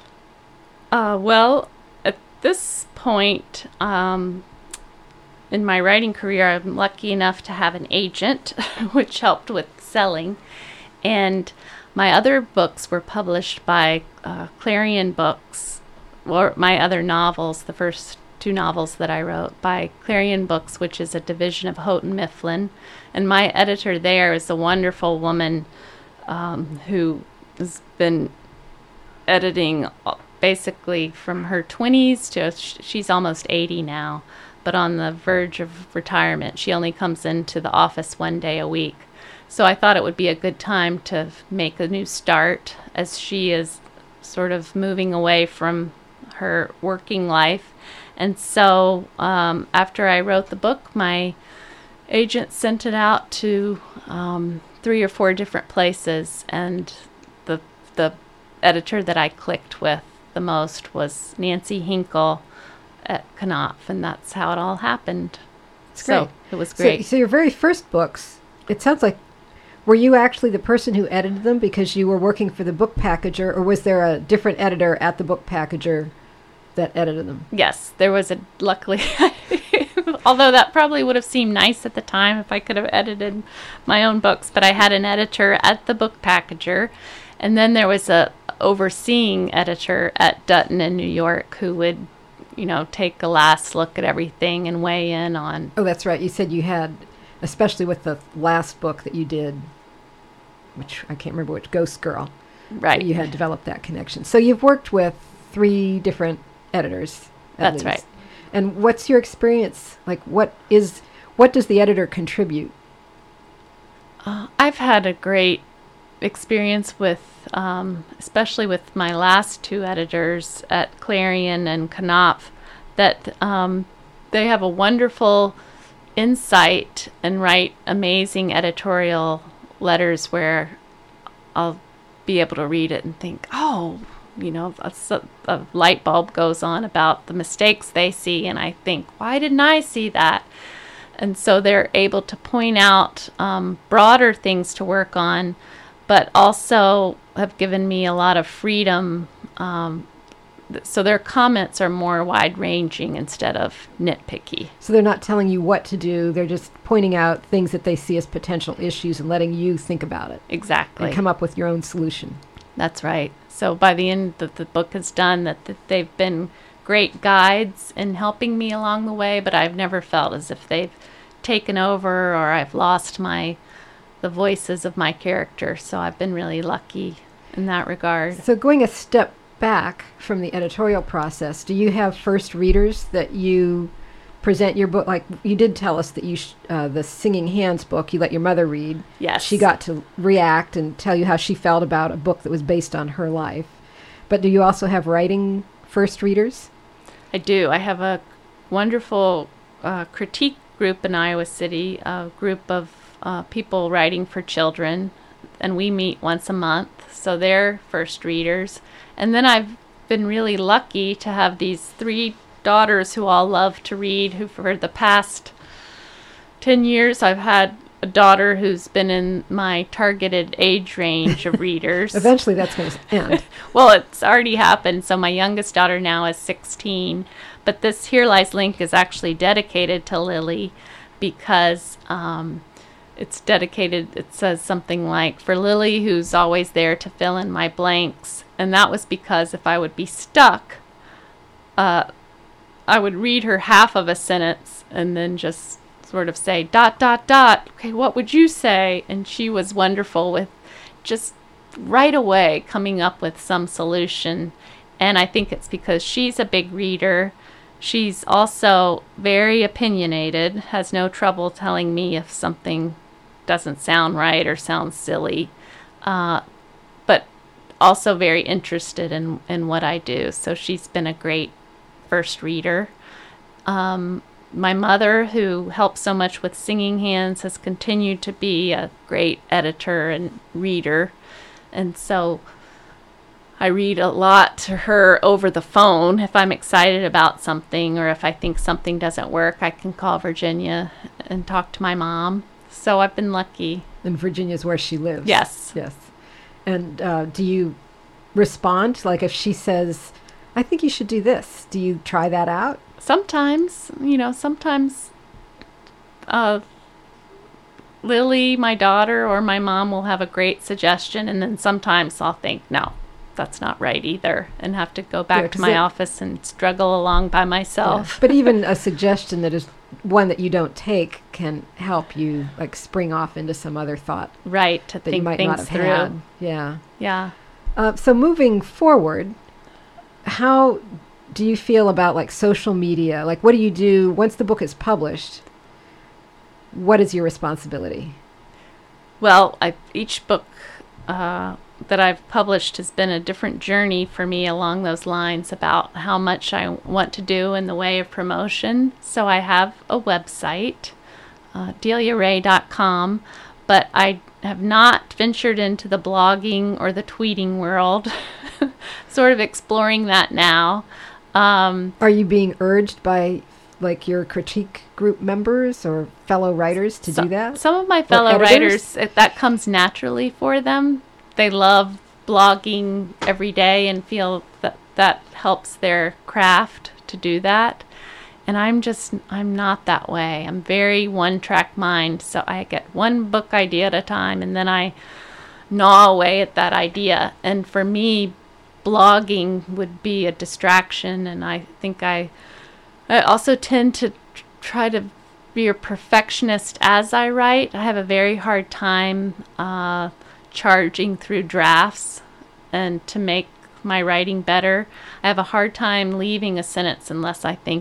Uh, well, at this point um, in my writing career, I'm lucky enough to have an agent, which helped with selling. And my other books were published by uh, Clarion Books, or my other novels, the first two novels that I wrote, by Clarion Books, which is a division of Houghton Mifflin. And my editor there is a wonderful woman um, who has been editing basically from her twenties to, she's almost eighty now, but on the verge of retirement. She only comes into the office one day a week. So I thought it would be a good time to make a new start, as she is sort of moving away from her working life. And so um, after I wrote the book, my agent sent it out to um, three or four different places, and the the editor that I clicked with the most was Nancy Hinkle at Knopf, and that's how it all happened. It's so great. It was great. So, so your very first books, it sounds like, were you actually the person who edited them because you were working for the book packager, or was there a different editor at the book packager that edited them? Yes, there was a, luckily, although that probably would have seemed nice at the time if I could have edited my own books, but I had an editor at the book packager, and then there was a overseeing editor at Dutton in New York who would, you know, take a last look at everything and weigh in on. Oh, that's right. You said you had, especially with the last book that you did, which I can't remember which, Ghost Girl. Right. You had developed that connection. So you've worked with three different editors. At That's least. right. And what's your experience? Like, what is, what does the editor contribute? Uh, I've had a great experience with, um, especially with my last two editors at Clarion and Knopf, that um, they have a wonderful insight and write amazing editorial letters where I'll be able to read it and think, oh, you know, a, a light bulb goes on about the mistakes they see, and I think, why didn't I see that? And so they're able to point out um, broader things to work on, but also have given me a lot of freedom. Um, th- so their comments are more wide-ranging instead of nitpicky. So they're not telling you what to do. They're just pointing out things that they see as potential issues and letting you think about it. Exactly. And come up with your own solution. That's right. So by the end that the book is done, that, that they've been great guides in helping me along the way, but I've never felt as if they've taken over or I've lost my the voices of my character. So I've been really lucky in that regard. So going a step back from the editorial process, do you have first readers that you present your book? Like you did tell us that you sh- uh, the Singing Hands book you let your mother read. Yes. She got to react and tell you how she felt about a book that was based on her life. But do you also have writing first readers? I do. I have a wonderful uh, critique group in Iowa City, a group of uh, people writing for children, and we meet once a month. So they're first readers. And then I've been really lucky to have these three daughters who all love to read, who for the past ten years I've had a daughter who's been in my targeted age range of readers. Eventually that's going to end. Well, it's already happened. So my youngest daughter now is sixteen, but this Here Lies Link is actually dedicated to Lily because um, it's dedicated, it says something like, for Lily who's always there to fill in my blanks. And that was because if I would be stuck, uh, I would read her half of a sentence and then just sort of say, dot, dot, dot. Okay, what would you say? And she was wonderful with just right away coming up with some solution. And I think it's because she's a big reader. She's also very opinionated, has no trouble telling me if something doesn't sound right or sounds silly, uh, but also very interested in, in what I do. So she's been a great first reader. Um, my mother, who helped so much with Singing Hands, has continued to be a great editor and reader. And so I read a lot to her over the phone. If I'm excited about something or if I think something doesn't work, I can call Virginia and talk to my mom. So I've been lucky And Virginia's where she lives. Yes. Yes. And uh, do you respond? Like if she says, I think you should do this, do you try that out? Sometimes, you know, sometimes uh, Lily, my daughter, or my mom will have a great suggestion, and then sometimes I'll think, no, that's not right either, and have to go back Yeah, to 'cause my it- office and struggle along by myself. Yeah. But even a suggestion that is one that you don't take can help you like spring off into some other thought Right, to that you think might things not have through. had. Yeah. Yeah. Uh, so moving forward, how do you feel about like social media? Like what do you do once the book is published? What is your responsibility? Well, I, each book uh, that I've published has been a different journey for me along those lines about how much I want to do in the way of promotion. So I have a website, uh, delia ray dot com, but I have not ventured into the blogging or the tweeting world, sort of exploring that now. Um, Are you being urged by like your critique group members or fellow writers to so- do that? Some of my fellow editors? writers, it, that comes naturally for them. They love blogging every day and feel that that helps their craft to do that. And I'm just, I'm not that way. I'm very one-track mind. So I get one book idea at a time, and then I gnaw away at that idea. And for me, blogging would be a distraction. And I think I, I also tend to tr- try to be a perfectionist as I write. I have a very hard time uh, charging through drafts and to make my writing better. I have a hard time leaving a sentence unless I think,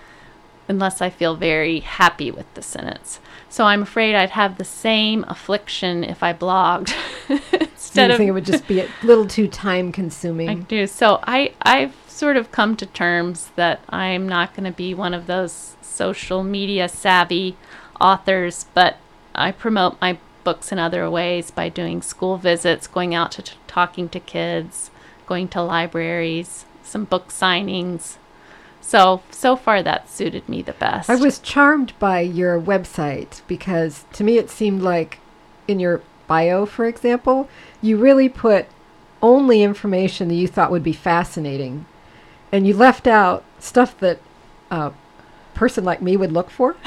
unless I feel very happy with the sentence. So I'm afraid I'd have the same affliction if I blogged. Do Instead you of think it would just be a little too time consuming? I do. So I, I've sort of come to terms that I'm not going to be one of those social media savvy authors, but I promote my books in other ways by doing school visits, going out to t- talking to kids, going to libraries, some book signings. So, so far that suited me the best. I was charmed by your website because to me it seemed like in your bio, for example, you really put only information that you thought would be fascinating. And you left out stuff that a person like me would look for.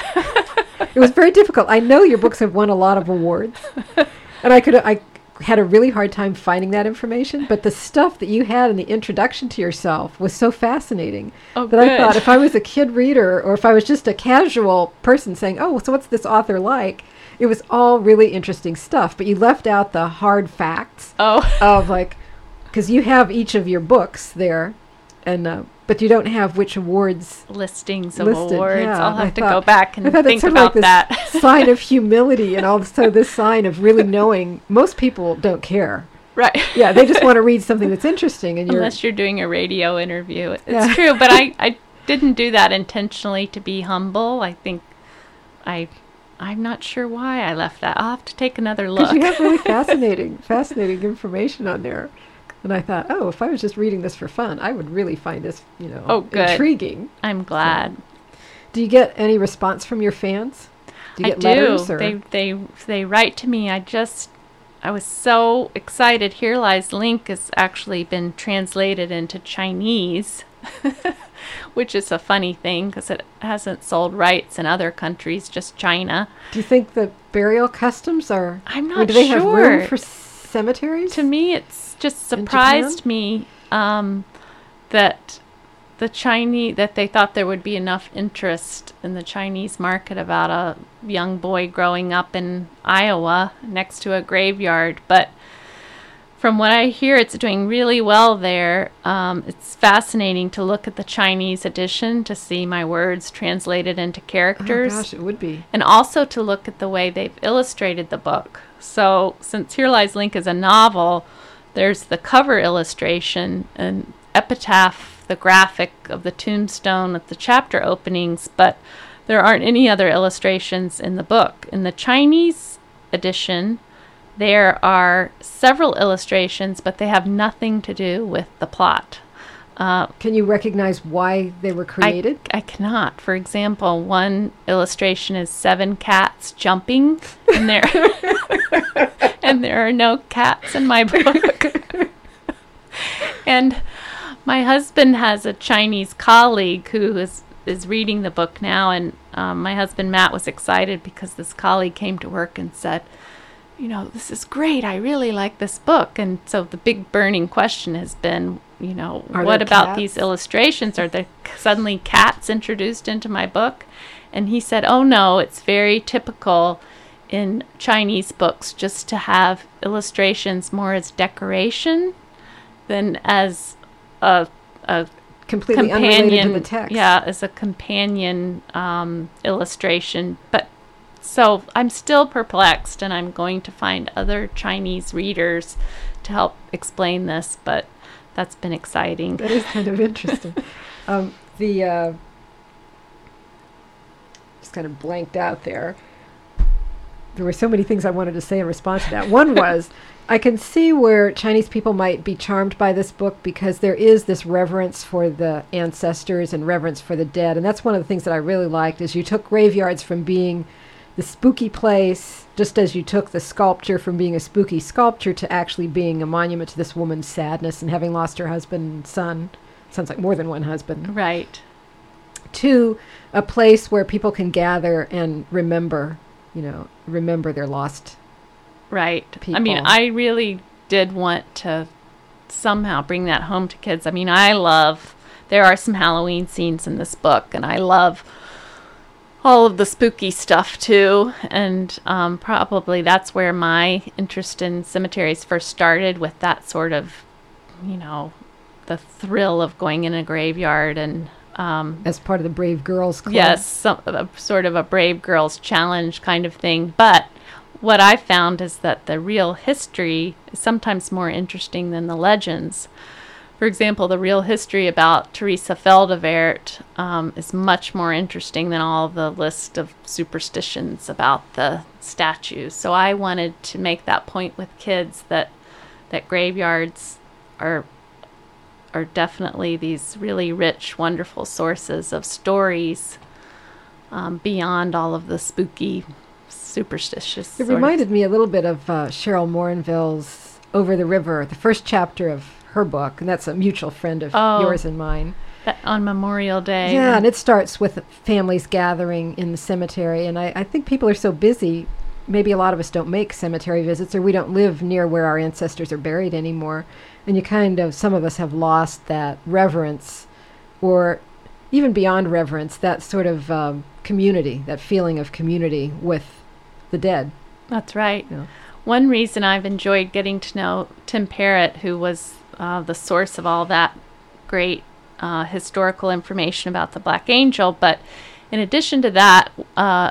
It was very difficult. I know your books have won a lot of awards. And I could I had a really hard time finding that information, but the stuff that you had in the introduction to yourself was so fascinating oh, that good. I thought if I was a kid reader or if I was just a casual person saying, oh, so what's this author like? It was all really interesting stuff, but you left out the hard facts oh. of like, because you have each of your books there, and uh, but you don't have which awards listings of listed. awards. Yeah, I'll have I to thought- go back and I thought think that's sort of about like that. this sign of humility, and also this sign of really knowing most people don't care. Right. Yeah, they just want to read something that's interesting, and you're Unless you're doing a radio interview. It's Yeah. true, but I, I didn't do that intentionally to be humble. I think I, I'm not sure why I left that. I'll have to take another look. because you have really fascinating, fascinating information on there. And I thought, oh, if I was just reading this for fun, I would really find this, you know, Oh, good. intriguing. I'm glad. Do you get any response from your fans? Do you I get do. letters? Or? They they they write to me. I just I was so excited. Here Lies Link has actually been translated into Chinese, which is a funny thing because it hasn't sold rights in other countries, just China. Do you think the burial customs are? I'm I mean, not do they have sure. room for cemeteries? To me, it's just In surprised me um, that the Chinese that they thought there would be enough interest in the Chinese market about a young boy growing up in Iowa next to a graveyard. But from what I hear, it's doing really well there. Um, it's fascinating to look at the Chinese edition to see my words translated into characters. Oh gosh, it would be. And also to look at the way they've illustrated the book. So since Here Lies Link is a novel, there's the cover illustration and epitaph, the graphic of the tombstone at the chapter openings, but there aren't any other illustrations in the book. In the Chinese edition, there are several illustrations, but they have nothing to do with the plot. Uh, Can you recognize why they were created? I, I cannot. For example, one illustration is seven cats jumping, and there and there are no cats in my book. And my husband has a Chinese colleague who is is reading the book now, and um, my husband Matt was excited because this colleague came to work and said, you know, this is great. I really like this book. And so the big burning question has been, you know, Are what there about cats? these illustrations? Are there suddenly cats introduced into my book? And he said, oh no, it's very typical in Chinese books just to have illustrations more as decoration than as a, a Completely unrelated companion, to the text. yeah, as a companion um, illustration. But so I'm still perplexed, and I'm going to find other Chinese readers to help explain this, but that's been exciting. That is kind of interesting. um, the uh, just kind of blanked out there. There were so many things I wanted to say in response to that. One was, I can see where Chinese people might be charmed by this book because there is this reverence for the ancestors and reverence for the dead. And that's one of the things that I really liked, is you took graveyards from being the spooky place, just as you took the sculpture from being a spooky sculpture to actually being a monument to this woman's sadness and having lost her husband and son. Sounds like more than one husband. Right. To a place where people can gather and remember, you know, remember their lost Right. people. I mean, I really did want to somehow bring that home to kids. I mean, I love, there are some Halloween scenes in this book, and I love all of the spooky stuff too. And um, probably that's where my interest in cemeteries first started, with that sort of, you know, the thrill of going in a graveyard and um, as part of the Brave Girls Club. yes, some, a, sort of a Brave Girls Challenge kind of thing. But what I found is that the real history is sometimes more interesting than the legends. For example, the real history about Teresa Feldevert um, is much more interesting than all the list of superstitions about the statues. So I wanted to make that point with kids, that that graveyards are are definitely these really rich, wonderful sources of stories um, beyond all of the spooky, superstitious. It sort of- reminded me a little bit of uh, Cheryl Morinville's Over the River, the first chapter of her book, and that's a mutual friend of Oh. yours and mine. that on Memorial Day. Yeah, and it starts with families gathering in the cemetery, and I, I think people are so busy, maybe a lot of us don't make cemetery visits, or we don't live near where our ancestors are buried anymore, and you kind of, some of us have lost that reverence, or even beyond reverence, that sort of um, community, that feeling of community with the dead. That's right. Yeah. One reason I've enjoyed getting to know Tim Parrott, who was uh, the source of all that great uh, historical information about the Black Angel, but in addition to that, uh,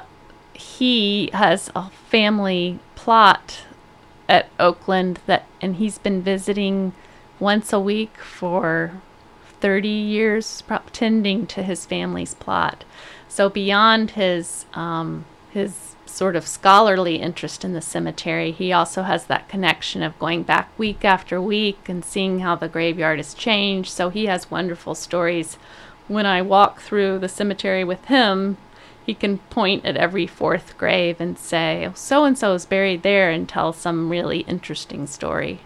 he has a family plot at Oakland that, and he's been visiting once a week for thirty years, pro- tending to his family's plot. So beyond his um, his sort of scholarly interest in the cemetery, he also has that connection of going back week after week and seeing how the graveyard has changed. So he has wonderful stories. When I walk through the cemetery with him, he can point at every fourth grave and say, oh, so-and-so is buried there, and tell some really interesting story.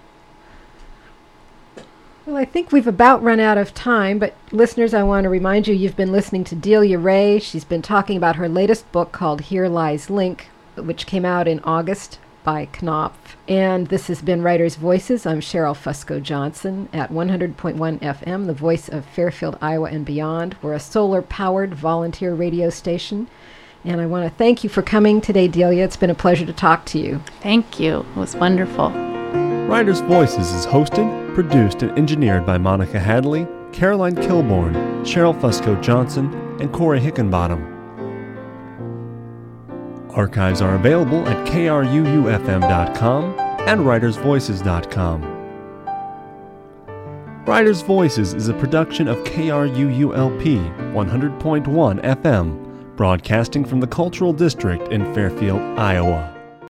Well, I think we've about run out of time, but listeners, I want to remind you, you've been listening to Delia Ray. She's been talking about her latest book called Here Lies Link, which came out in August by Knopf. And this has been Writers' Voices. I'm Cheryl Fusco Johnson at one hundred point one F M, the voice of Fairfield, Iowa and beyond. We're a solar-powered volunteer radio station. And I want to thank you for coming today, Delia. It's been a pleasure to talk to you. Thank you. It was wonderful. Writers' Voices is hosted, produced, and engineered by Monica Hadley, Caroline Kilborn, Cheryl Fusco Johnson, and Corey Hickenbottom. Archives are available at K R U U F M dot com and writers voices dot com. Writers' Voices is a production of K R U U L P one hundred point one F M, broadcasting from the Cultural District in Fairfield, Iowa.